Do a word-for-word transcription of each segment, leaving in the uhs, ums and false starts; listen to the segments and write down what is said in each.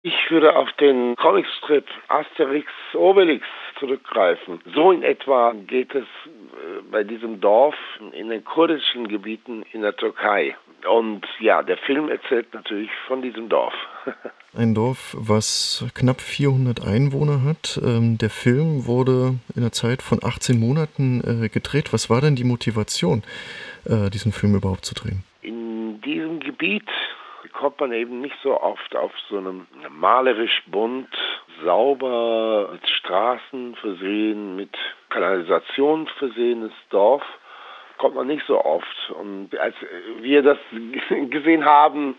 Ich würde auf den Comicstrip Asterix Obelix zurückgreifen. So in etwa geht es äh, bei diesem Dorf in den kurdischen Gebieten in der Türkei. Und ja, der Film erzählt natürlich von diesem Dorf. Ein Dorf, was knapp vierhundert Einwohner hat. Ähm, der Film wurde in der Zeit von achtzehn Monaten äh, gedreht. Was war denn die Motivation, äh, diesen Film überhaupt zu drehen? In diesem Gebiet kommt man eben nicht so oft auf so einem malerisch bunt, sauber, mit Straßen versehen, mit Kanalisation versehenes Dorf. Kommt man nicht so oft. Und als wir das gesehen haben,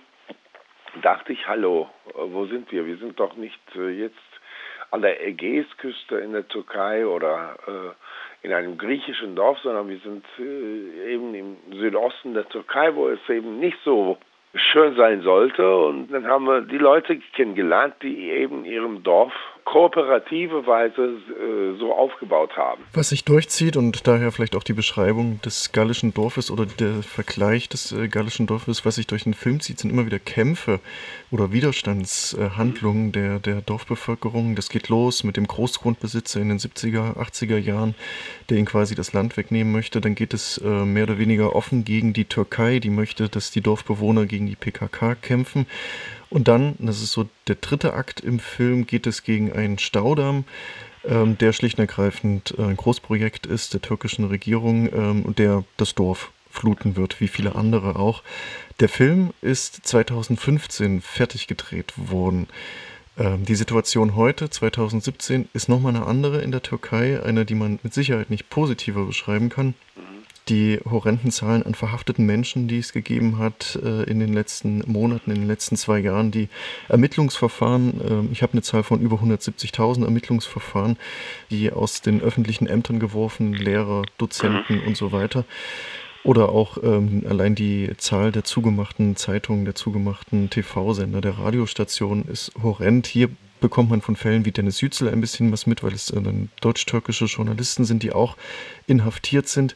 dachte ich, hallo, wo sind wir? Wir sind doch nicht jetzt an der Ägäisküste in der Türkei oder äh, in einem griechischen Dorf, sondern wir sind äh, eben im Südosten der Türkei, wo es eben nicht so schön sein sollte. Und dann haben wir die Leute kennengelernt, die eben in ihrem Dorf kooperative Weise äh, so aufgebaut haben. Was sich durchzieht und daher vielleicht auch die Beschreibung des gallischen Dorfes oder der Vergleich des äh, gallischen Dorfes, was sich durch den Film zieht, sind immer wieder Kämpfe oder Widerstandshandlungen äh, der, der Dorfbevölkerung. Das geht los mit dem Großgrundbesitzer in den siebziger, achtziger Jahren, der ihnen quasi das Land wegnehmen möchte. Dann geht es äh, mehr oder weniger offen gegen die Türkei, die möchte, dass die Dorfbewohner gegen die P K K kämpfen. Und dann, das ist so der dritte Akt im Film, geht es gegen einen Staudamm, ähm, der schlicht und ergreifend ein Großprojekt ist der türkischen Regierung ähm, und der das Dorf fluten wird, wie viele andere auch. Der Film ist zweitausendfünfzehn fertig gedreht worden. Ähm, die Situation heute, zweitausendsiebzehn, ist nochmal eine andere in der Türkei, eine, die man mit Sicherheit nicht positiver beschreiben kann. Die horrenden Zahlen an verhafteten Menschen, die es gegeben hat äh, in den letzten Monaten, in den letzten zwei Jahren, die Ermittlungsverfahren, äh, ich habe eine Zahl von über hundertsiebzigtausend Ermittlungsverfahren, die aus den öffentlichen Ämtern geworfen, Lehrer, Dozenten und so weiter. Oder auch ähm, allein die Zahl der zugemachten Zeitungen, der zugemachten T V-Sender, der Radiostationen ist horrend. Hier bekommt man von Fällen wie Dennis Yücel ein bisschen was mit, weil es äh, dann deutsch-türkische Journalisten sind, die auch inhaftiert sind.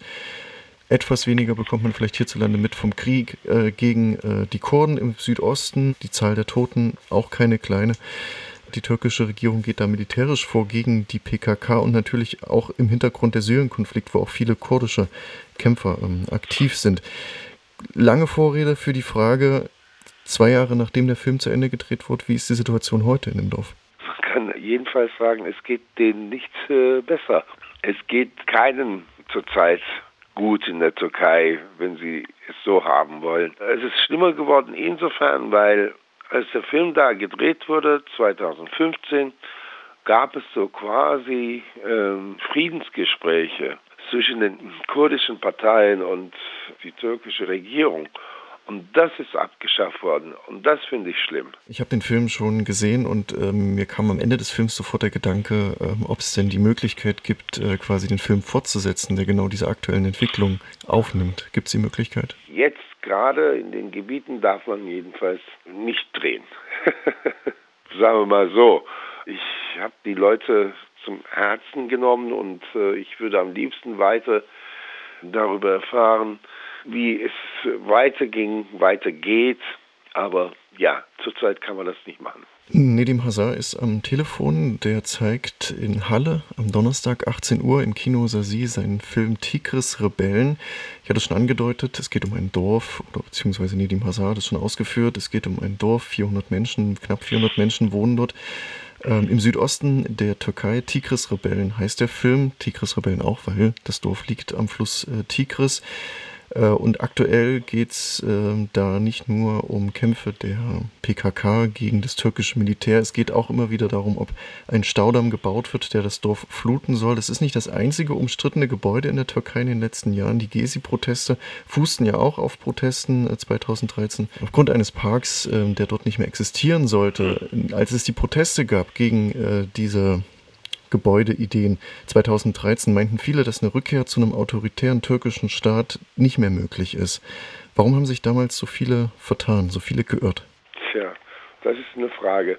Etwas weniger bekommt man vielleicht hierzulande mit vom Krieg äh, gegen äh, die Kurden im Südosten. Die Zahl der Toten auch keine kleine. Die türkische Regierung geht da militärisch vor gegen die P K K und natürlich auch im Hintergrund der Syrien-Konflikt, wo auch viele kurdische Kämpfer ähm, aktiv sind. Lange Vorrede für die Frage, zwei Jahre nachdem der Film zu Ende gedreht wurde, wie ist die Situation heute in dem Dorf? Man kann jedenfalls sagen, es geht denen nicht äh, besser. Es geht keinen zurzeit gut in der Türkei, wenn sie es so haben wollen. Es ist schlimmer geworden insofern, weil als der Film da gedreht wurde, zweitausendfünfzehn, gab es so quasi ähm, Friedensgespräche zwischen den kurdischen Parteien und die türkische Regierung. Und das ist abgeschafft worden. Und das finde ich schlimm. Ich habe den Film schon gesehen und ähm, mir kam am Ende des Films sofort der Gedanke, ähm, ob es denn die Möglichkeit gibt, äh, quasi den Film fortzusetzen, der genau diese aktuellen Entwicklungen aufnimmt. Gibt es die Möglichkeit? Jetzt gerade in den Gebieten darf man jedenfalls nicht drehen. Sagen wir mal so. Ich habe die Leute zum Herzen genommen und äh, ich würde am liebsten weiter darüber erfahren, wie es weiterging, weitergeht. Aber ja, zurzeit kann man das nicht machen. Nedim Hazar ist am Telefon. Der zeigt in Halle am Donnerstag achtzehn Uhr im Kino Sasi seinen Film Tigris Rebellen. Ich hatte es schon angedeutet, es geht um ein Dorf, oder beziehungsweise Nedim Hazar hat es schon ausgeführt, es geht um ein Dorf, vierhundert Menschen, knapp vierhundert Menschen wohnen dort. Ähm, Im Südosten der Türkei, Tigris Rebellen heißt der Film. Tigris Rebellen auch, weil das Dorf liegt am Fluss äh, Tigris. Äh, und aktuell geht es äh, da nicht nur um Kämpfe der P K K gegen das türkische Militär. Es geht auch immer wieder darum, ob ein Staudamm gebaut wird, der das Dorf fluten soll. Das ist nicht das einzige umstrittene Gebäude in der Türkei in den letzten Jahren. Die Gezi-Proteste fußten ja auch auf Protesten äh, zweitausenddreizehn aufgrund eines Parks, äh, der dort nicht mehr existieren sollte. Als es die Proteste gab gegen äh, diese Gebäudeideen zweitausenddreizehn meinten viele, dass eine Rückkehr zu einem autoritären türkischen Staat nicht mehr möglich ist. Warum haben sich damals so viele vertan, so viele geirrt? Tja, das ist eine Frage.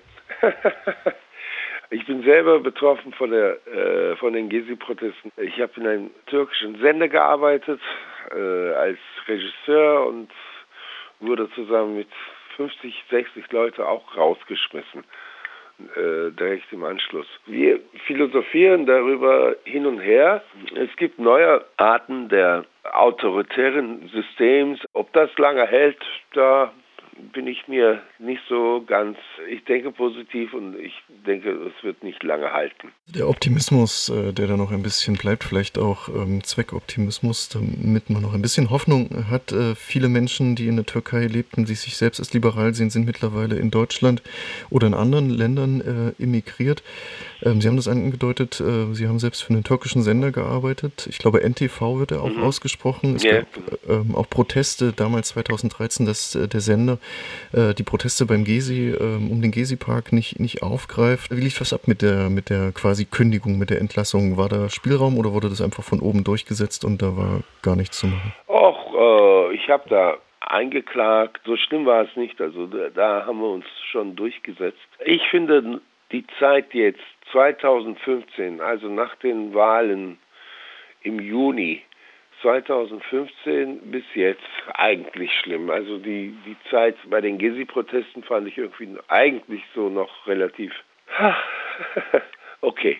Ich bin selber betroffen von, der, äh, von den Gezi-Protesten. Ich habe in einem türkischen Sender gearbeitet äh, als Regisseur und wurde zusammen mit fünfzig, sechzig Leute auch rausgeschmissen. äh, direkt im Anschluss. Wir philosophieren darüber hin und her. Es gibt neue Arten der autoritären Systems. Ob das lange hält, da bin ich mir nicht so ganz, ich denke positiv und ich denke, es wird nicht lange halten. Der Optimismus, äh, der da noch ein bisschen bleibt, vielleicht auch ähm, Zweckoptimismus, damit man noch ein bisschen Hoffnung hat. Äh, viele Menschen, die in der Türkei lebten, die sich selbst als liberal sehen, sind mittlerweile in Deutschland oder in anderen Ländern äh, emigriert. Ähm, Sie haben das angedeutet, äh, Sie haben selbst für einen türkischen Sender gearbeitet. Ich glaube, N T V wird er auch mhm. ausgesprochen. Es yeah. gab ähm, auch Proteste damals zweitausenddreizehn, dass äh, der Sender äh, die Proteste beim Gezi, äh, um den Gezi-Park nicht, nicht aufgreift. Wie lief das ab mit der, mit der quasi Kündigung, mit der Entlassung? War da Spielraum oder wurde das einfach von oben durchgesetzt und da war gar nichts zu machen? Och, äh, ich habe da eingeklagt. So schlimm war es nicht. Also da, da haben wir uns schon durchgesetzt. Ich finde die Zeit jetzt zweitausendfünfzehn, also nach den Wahlen im Juni zweitausendfünfzehn bis jetzt eigentlich schlimm. Also die, die Zeit bei den Gezi-Protesten fand ich irgendwie eigentlich so noch relativ okay.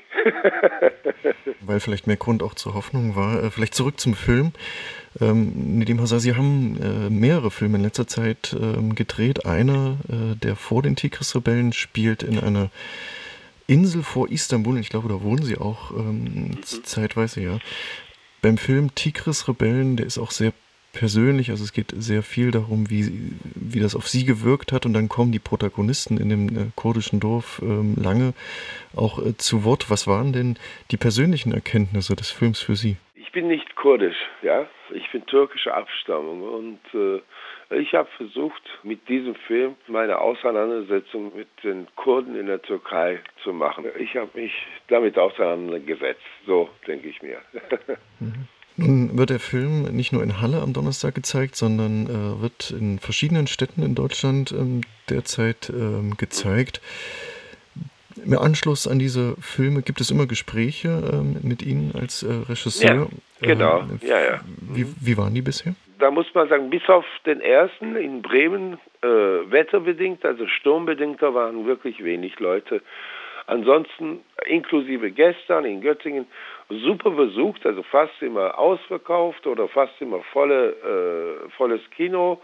Weil vielleicht mehr Grund auch zur Hoffnung war. Vielleicht zurück zum Film. Ähm, Nedim Hazar, Sie haben äh, mehrere Filme in letzter Zeit ähm, gedreht. Einer, äh, der vor den Tigris-Rebellen spielt in einer Insel vor Istanbul. Ich glaube, da wohnen Sie auch ähm, mhm. zeitweise, ja. Beim Film Tigris-Rebellen, der ist auch sehr persönlich, also es geht sehr viel darum, wie, wie das auf Sie gewirkt hat und dann kommen die Protagonisten in dem äh, kurdischen Dorf ähm, lange auch äh, zu Wort. Was waren denn die persönlichen Erkenntnisse des Films für Sie? Ich bin nicht kurdisch, ja. Ich bin türkischer Abstammung und äh, ich habe versucht, mit diesem Film meine Auseinandersetzung mit den Kurden in der Türkei zu machen. Ich habe mich damit auseinandergesetzt, so denke ich mir. Mhm. Nun wird der Film nicht nur in Halle am Donnerstag gezeigt, sondern äh, wird in verschiedenen Städten in Deutschland ähm, derzeit ähm, gezeigt. Im Anschluss an diese Filme gibt es immer Gespräche ähm, mit Ihnen als äh, Regisseur. Ja, genau, ähm, ja, ja. Wie, wie waren die bisher? Da muss man sagen, bis auf den ersten in Bremen, äh, wetterbedingt, also sturmbedingt, da waren wirklich wenig Leute. Ansonsten, inklusive gestern in Göttingen, super besucht, also fast immer ausverkauft oder fast immer volle, äh, volles Kino.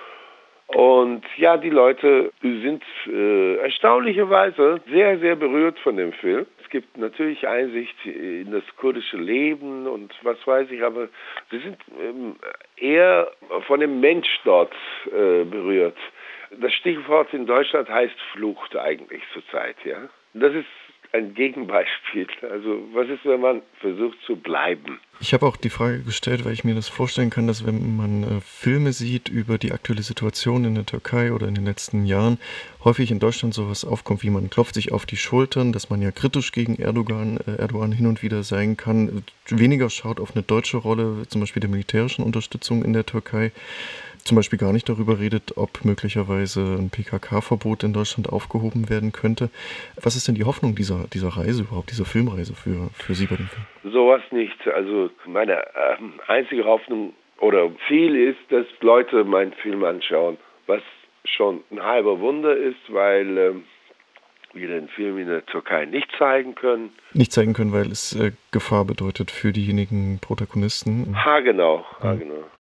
Und ja, die Leute sind äh, erstaunlicherweise sehr, sehr berührt von dem Film. Es gibt natürlich Einsicht in das kurdische Leben und was weiß ich, aber sie sind ähm, eher von dem Mensch dort äh, berührt. Das Stichwort in Deutschland heißt Flucht eigentlich zurzeit, ja. Das ist ein Gegenbeispiel. Also was ist, wenn man versucht zu bleiben? Ich habe auch die Frage gestellt, weil ich mir das vorstellen kann, dass wenn man äh, Filme sieht über die aktuelle Situation in der Türkei oder in den letzten Jahren, häufig in Deutschland sowas aufkommt, wie man klopft sich auf die Schultern, dass man ja kritisch gegen Erdogan, äh, Erdogan hin und wieder sein kann, weniger schaut auf eine deutsche Rolle, zum Beispiel der militärischen Unterstützung in der Türkei, zum Beispiel gar nicht darüber redet, ob möglicherweise ein P K K-Verbot in Deutschland aufgehoben werden könnte. Was ist denn die Hoffnung dieser, dieser Reise überhaupt, dieser Filmreise für, für Sie bei dem Film? Sowas nicht. Also meine äh, einzige Hoffnung oder Ziel ist, dass Leute meinen Film anschauen, was schon ein halber Wunder ist, weil äh, wir den Film in der Türkei nicht zeigen können. Nicht zeigen können, weil es äh, Gefahr bedeutet für diejenigen Protagonisten. Ha, genau. Ha, genau.